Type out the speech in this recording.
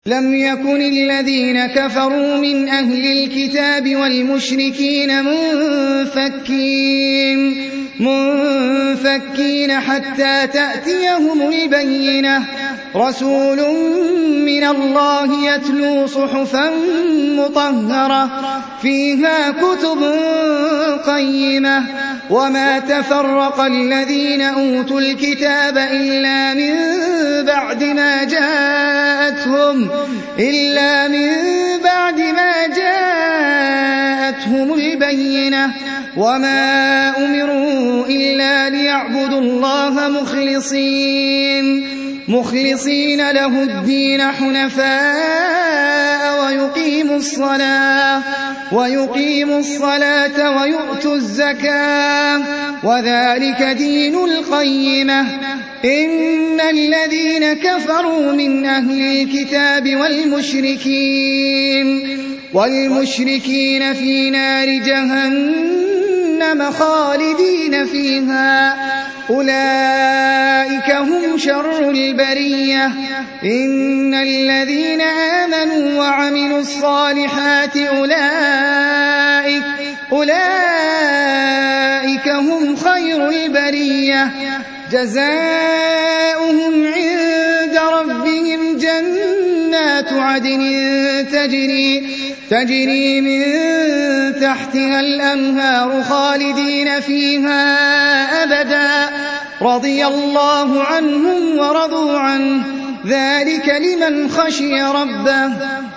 لم يكن الذين كفروا من أهل الكتاب والمشركين منفكين حتى تأتيهم البينة رسول من الله يتلو صحفا مطهرة فيها كتب قيمة وما تفرق الذين أوتوا الكتاب إلا من بعد ما جاءتهم البينة وما أمروا إلا ليعبدوا الله مخلصين له الدين حنفاء ويقيموا الصلاة ويؤتوا الزكاة وذلك دين القيمة إن الذين كفروا من أهل الكتاب والمشركين في نار جهنم خالدين فيها أولئك هم شر البرية إن الذين آمنوا وعملوا الصالحات أولئك هم خير البرية جزاؤهم عند ربهم جنات عدن تجري من تحتها الأنهار خالدين فيها أبدا رضي الله عنهم ورضوا عنه ذلك لمن خشي ربه